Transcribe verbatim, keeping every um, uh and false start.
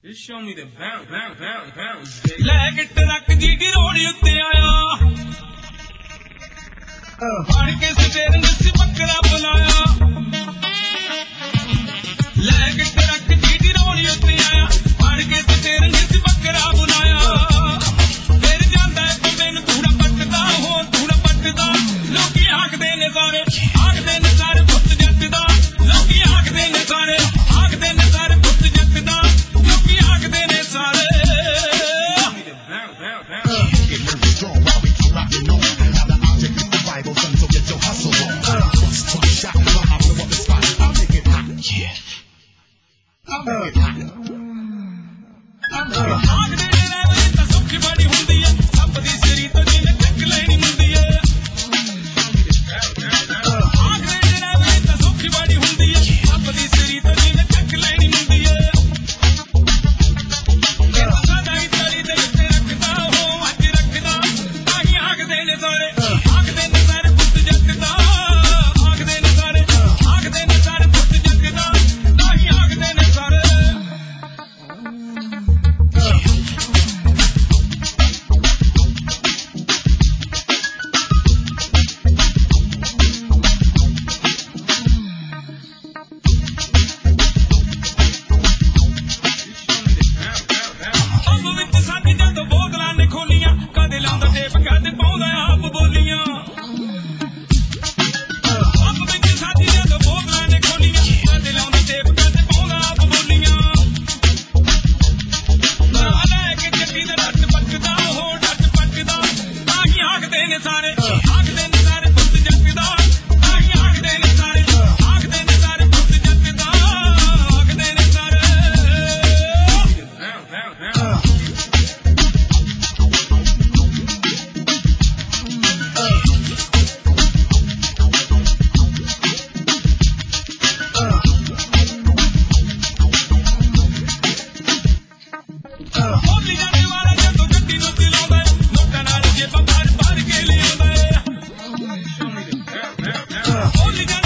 Just show me the bounce, bounce, bounce, bounce. ਲੈ ਕੇ truck ਦੀ ਗਿਰੋੜੀ ਉੱਤੇ ਆਇਆ ਫੜ ਕੇ ਸਟੇਰਿੰਗ ਸੀ ਬੱਕਰਾ ਬੁਲਾਇਆ ਲੈ ਕੇ ਟਰੱਕ ਦੀ ਗਿਰੋੜੀ ਉੱਤੇ ਆਇਆ ਫੜ ਕੇ ਸਟੇਰਿੰਗ ਸੀ ਬੱਕਰਾ ਬੁਲਾਇਆ ਫਿਰ ਜਾਂਦਾ ਬੰਦੇ ਨੂੰ ਥੋੜਾ ਪੱਟਦਾ ਹੋ ਥੋੜਾ ਪੱਟਦਾ ਲੋਕੀ ਆਖਦੇ ਨੇ ਸਾਰੇ ਆਖਦੇ ਨੇ ਸਾਰੇ ਪੁੱਤ ਜੱਟ ਦਾ ਲੋਕੀ ਆਖਦੇ ਨੇ ਸਾਰੇ ਆਖਦੇ ਨੇ ਸਾਰੇ ਪੁੱਤ ਜੱਟ ਦਾ ਲੋਕੀ ਆਖਦੇ ਨੇ ਸਾਰੇ ਆਖਦੇ ਨੇ ਰੈਵਲੀ ਤਾਂ ਸੁੱਖੀ ਬੜੀ ਹੁੰਦੀ ਹੈ ਸੱਪ ਦੀ ਸਿਰੀ ਤੋਂ ਜਿਹਨੇ ਚੱਕ ਲੈਣੀ ਹੁੰਦੀ ਹੈ ਆਖਦੇ ਨੇ ਰੈਵਲੀ ਤਾਂ ਸੁੱਖੀ ਬੜੀ ਹੁੰਦੀ ਹੈ ਸੱਪ ਦੀ ਸਿਰੀ ਤੋਂ ਜਿਹਨੇ ਚੱਕ ਲੈਣੀ ਹੁੰਦੀ ਹੈ ਇਹ ਤਾਂ ਸਾਡਾ ਹੀ ਤਲੀ ਦੇ ਉੱਤੇ ਰੱਖਦਾ ਉਹ ਅੱਜ ਰੱਖਦਾ ਤਾਂ ਹੀ ਆਖਦੇ ਨੇ ਸਾਰੇ ਆਖਦੇ ਨੇ ਸਾਰੇ ਪੁੱਤ ਜੱਟ ਦਾ ਆਖਦੇ ਨੇ ਸਾਰੇ ਆਖਦੇ ਨੇ ਸਾਰੇ ਪੁੱਤ ਜੱਟ ਦਾ ਤਾਂ ਹੀ ਆਖਦੇ ਨੇ ਸਾਰੇ ਅੰਬ ਵਿੱਚ ਸਾਡੀ ਜਦੋਂ ਬੋਤਲਾਂ ਨੇ ਖੋਲੀਆਂ ਕਦੇ ਲਾਉਂਦਾ ਟੇਪ ਕਦੇ ਪਾਉਂਦਾ ਆਪ ਬੋਲੀਆਂ ਅੰਬ ਵਿੱਚ ਸਾਡੀ ਜਦੋਂ ਬੋਤਲਾਂ ਨੇ ਖੋਲੀਆਂ ਕਦੇ ਲਾਉਂਦਾ ਟੇਪ ਕਦੇ ਪਾਉਂਦਾ ਆਪ ਬੋਲੀਆਂ ਨਾ ਲੈ ਕੇ ਚੱਕੀ ਦੇ ਡੱਟ ਪੱਟਦਾ ਉਹ ਡੱਟ ਪੱਟਦਾ ਤਾਂ ਹੀ ਆਖਦੇ ਨੇ ਸਾਰੇ ਆਖਦੇ ਨੇ ਸਾਰੇ ਪੁੱਤ ਜੱਟ ਦਾ ਤਾਂ ਹੀ ਆਖਦੇ ਨੇ ਸਾਰੇ ਆਖਦੇ ਨੇ ਸਾਰੇ ਪੁੱਤ ਜੱਟ ਦਾ ਆਖਦੇ ਨੇ ਸਾਰੇ ਬੋਲੀ ਜਾਣੇ ਵਾਲਾ ਜਦੋਂ ਗੱਡੀ ਨੂੰ ਚਲਾਉਂਦਾ ਏ, ਲੋਕਾਂ ਨਾਲ ਜੇਬਾਂ ਭਰ ਭਰ ਕੇ ਲਿਆਉਂਦਾ ਏ। ਬੋਲੀ ਜਾਣੇ